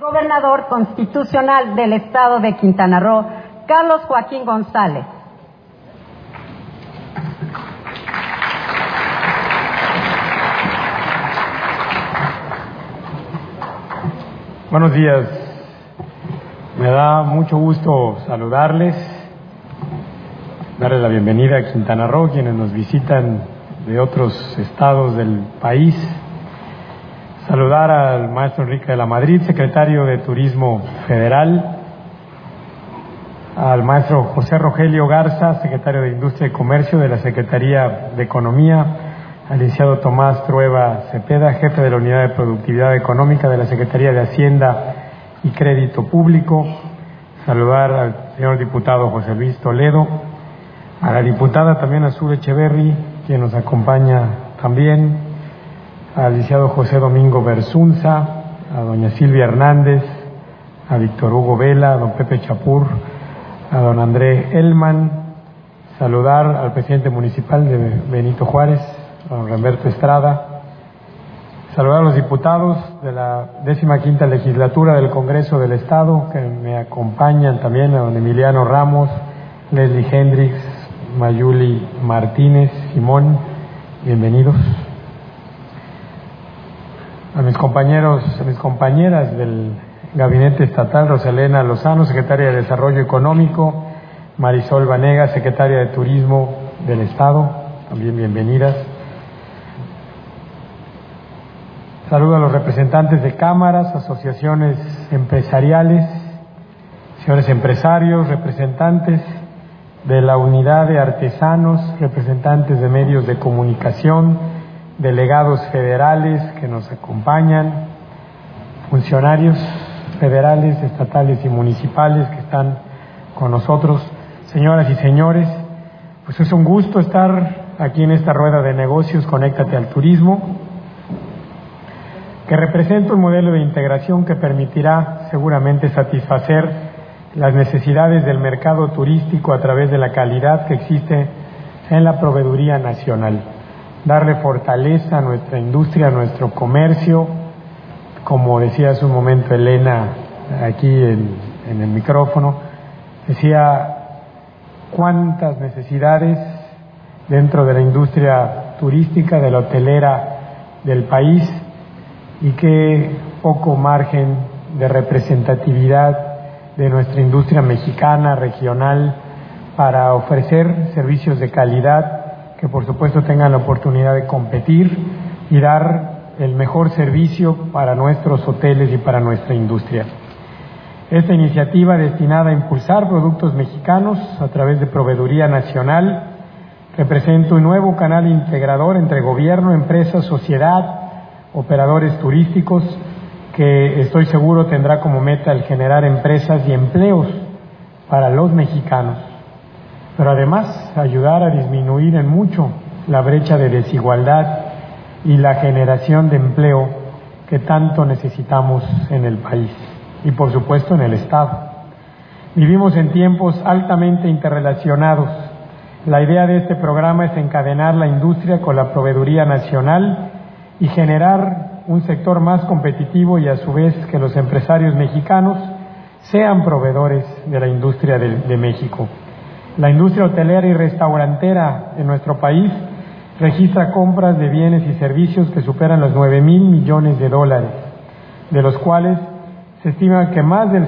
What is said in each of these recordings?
Gobernador constitucional del Estado de Quintana Roo, Carlos Joaquín González. Buenos días. Me da mucho gusto saludarles, darles la bienvenida a Quintana Roo, quienes nos visitan de otros estados del país. Saludar al maestro Enrique de la Madrid, secretario de Turismo Federal, al maestro José Rogelio Garza, secretario de Industria y Comercio de la Secretaría de Economía, al licenciado Tomás Trueba Cepeda, jefe de la Unidad de Productividad Económica de la Secretaría de Hacienda y Crédito Público. Saludar al señor diputado José Luis Toledo, a la diputada también Azul Echeverri, quien nos acompaña también, al licenciado José Domingo Bersunza, a doña Silvia Hernández, a Víctor Hugo Vela, a don Pepe Chapur, a don André Elman. Saludar al presidente municipal de Benito Juárez, a don Ramberto Estrada. Saludar a los diputados de la 15ª Legislatura del Congreso del Estado, que me acompañan también, a don Emiliano Ramos, Leslie Hendricks, Mayuli Martínez, Simón, bienvenidos. A mis compañeros, a mis compañeras del Gabinete Estatal, Rosalena Lozano, secretaria de Desarrollo Económico, Marisol Vanegas, secretaria de Turismo del Estado, también bienvenidas. Saludo a los representantes de cámaras, asociaciones empresariales, señores empresarios, representantes de la unidad de artesanos, representantes de medios de comunicación, delegados federales que nos acompañan, funcionarios federales, estatales y municipales que están con nosotros, señoras y señores, pues es un gusto estar aquí en esta rueda de negocios Conéctate al Turismo, que representa un modelo de integración que permitirá seguramente satisfacer las necesidades del mercado turístico a través de la calidad que existe en la proveeduría nacional. Darle fortaleza a nuestra industria, a nuestro comercio, como decía hace un momento Elena aquí en el micrófono, decía cuántas necesidades dentro de la industria turística, de la hotelera del país, y qué poco margen de representatividad de nuestra industria mexicana, regional, para ofrecer servicios de calidad que por supuesto tengan la oportunidad de competir y dar el mejor servicio para nuestros hoteles y para nuestra industria. Esta iniciativa destinada a impulsar productos mexicanos a través de proveeduría nacional representa un nuevo canal integrador entre gobierno, empresas, sociedad, operadores turísticos, que estoy seguro tendrá como meta el generar empresas y empleos para los mexicanos, pero además ayudar a disminuir en mucho la brecha de desigualdad y la generación de empleo que tanto necesitamos en el país y por supuesto en el Estado. Vivimos en tiempos altamente interrelacionados. La idea de este programa es encadenar la industria con la proveeduría nacional y generar un sector más competitivo y a su vez que los empresarios mexicanos sean proveedores de la industria de México. La industria hotelera y restaurantera en nuestro país registra compras de bienes y servicios que superan los 9,000 millones de dólares, de los cuales se estima que más del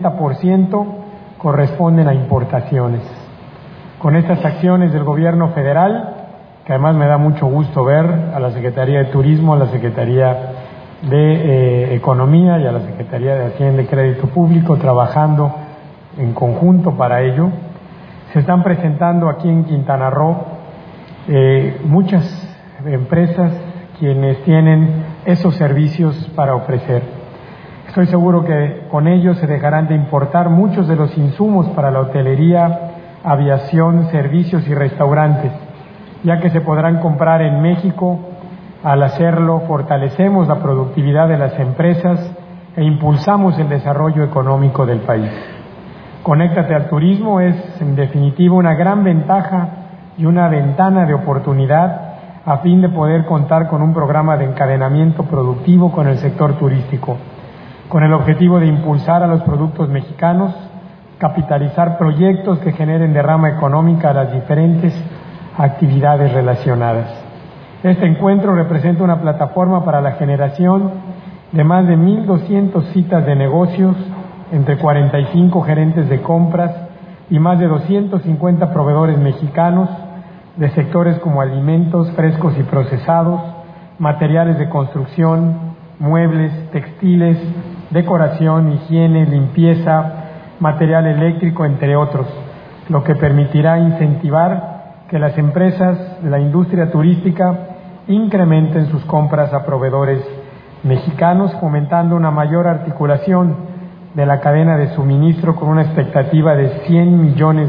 60% corresponden a importaciones. Con estas acciones del gobierno federal, que además me da mucho gusto ver a la Secretaría de Turismo, a la Secretaría de Economía y a la Secretaría de Hacienda y Crédito Público trabajando en conjunto para ello, se están presentando aquí en Quintana Roo muchas empresas quienes tienen esos servicios para ofrecer. Estoy seguro que con ellos se dejarán de importar muchos de los insumos para la hotelería, aviación, servicios y restaurantes, ya que se podrán comprar en México. Al hacerlo, fortalecemos la productividad de las empresas e impulsamos el desarrollo económico del país. Conéctate al Turismo es, en definitiva, una gran ventaja y una ventana de oportunidad a fin de poder contar con un programa de encadenamiento productivo con el sector turístico. con el objetivo de impulsar a los productos mexicanos, capitalizar proyectos que generen derrama económica a las diferentes actividades relacionadas. Este encuentro representa una plataforma para la generación de más de 1,200 citas de negocios entre 45 gerentes de compras y más de 250 proveedores mexicanos de sectores como alimentos frescos y procesados, materiales de construcción, muebles, textiles, decoración, higiene, limpieza, material eléctrico, entre otros, lo que permitirá incentivar que las empresas de la industria turística incrementen sus compras a proveedores mexicanos, fomentando una mayor articulación de la cadena de suministro con una expectativa de $100 millones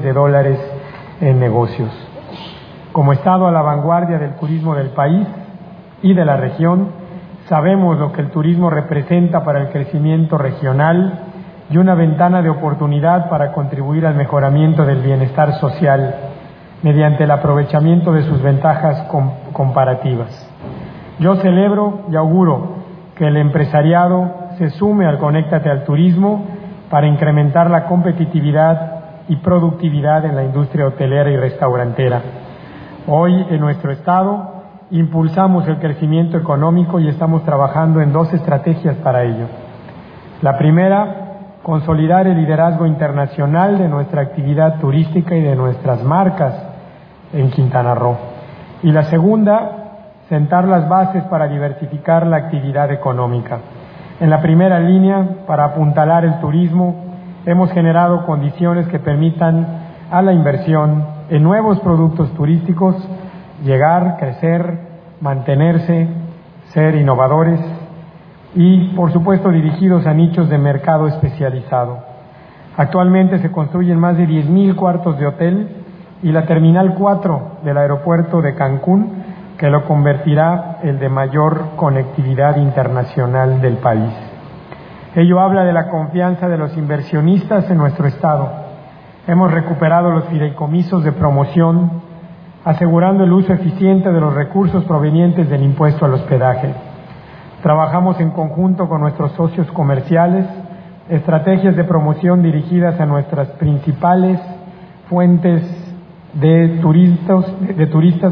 en negocios. Como Estado a la vanguardia del turismo del país y de la región, sabemos lo que el turismo representa para el crecimiento regional y una ventana de oportunidad para contribuir al mejoramiento del bienestar social mediante el aprovechamiento de sus ventajas comparativas. Yo celebro y auguro que el empresariado se sume al Conéctate al Turismo para incrementar la competitividad y productividad en la industria hotelera y restaurantera. Hoy, en nuestro Estado, impulsamos el crecimiento económico y estamos trabajando en 2 estrategias para ello. La primera, consolidar el liderazgo internacional de nuestra actividad turística y de nuestras marcas en Quintana Roo. Y la segunda, sentar las bases para diversificar la actividad económica. En la primera línea, para apuntalar el turismo, hemos generado condiciones que permitan a la inversión en nuevos productos turísticos llegar, crecer, mantenerse, ser innovadores y, por supuesto, dirigidos a nichos de mercado especializado. Actualmente se construyen más de 10,000 cuartos de hotel y la Terminal 4 del aeropuerto de Cancún, que lo convertirá en el de mayor conectividad internacional del país. Ello habla de la confianza de los inversionistas en nuestro Estado. Hemos recuperado los fideicomisos de promoción, asegurando el uso eficiente de los recursos provenientes del impuesto al hospedaje. Trabajamos en conjunto con nuestros socios comerciales, estrategias de promoción dirigidas a nuestras principales fuentes de turistas,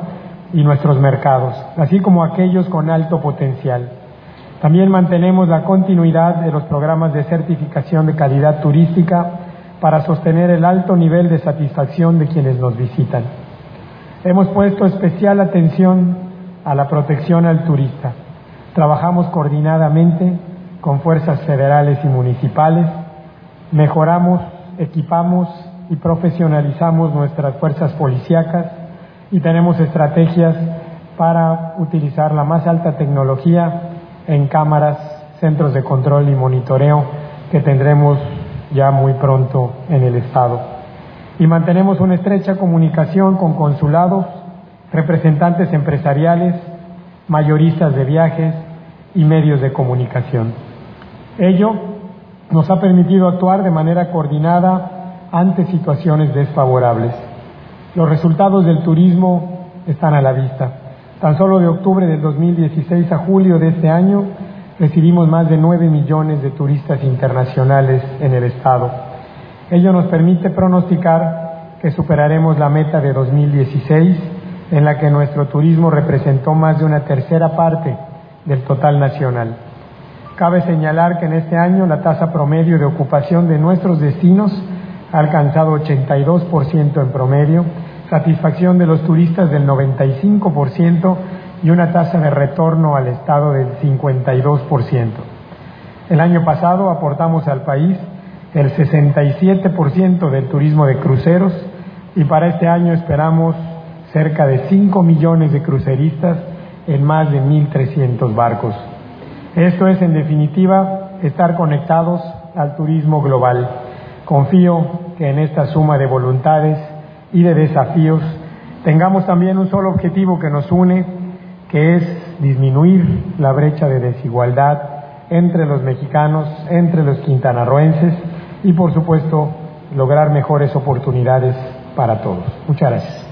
y nuestros mercados, así como aquellos con alto potencial. También mantenemos la continuidad de los programas de certificación de calidad turística para sostener el alto nivel de satisfacción de quienes nos visitan. Hemos puesto especial atención a la protección al turista. Trabajamos coordinadamente con fuerzas federales y municipales, mejoramos, equipamos y profesionalizamos nuestras fuerzas policíacas y tenemos estrategias para utilizar la más alta tecnología en cámaras, centros de control y monitoreo que tendremos ya muy pronto en el Estado. Y mantenemos una estrecha comunicación con consulados, representantes empresariales, mayoristas de viajes y medios de comunicación. Ello nos ha permitido actuar de manera coordinada ante situaciones desfavorables. Los resultados del turismo están a la vista. Tan solo de octubre del 2016 a julio de este año recibimos más de 9 millones de turistas internacionales en el Estado. Ello nos permite pronosticar que superaremos la meta de 2016, en la que nuestro turismo representó más de una tercera parte del total nacional. Cabe señalar que en este año la tasa promedio de ocupación de nuestros destinos ha alcanzado 82% en promedio, satisfacción de los turistas del 95% y una tasa de retorno al Estado del 52%. El año pasado aportamos al país el 67% del turismo de cruceros y para este año esperamos cerca de 5 millones de cruceristas en más de 1,300 barcos. Esto es, en definitiva, estar conectados al turismo global. Confío que en esta suma de voluntades y de desafíos tengamos también un solo objetivo que nos une, que es disminuir la brecha de desigualdad entre los mexicanos, entre los quintanarroenses y, por supuesto, lograr mejores oportunidades para todos. Muchas gracias.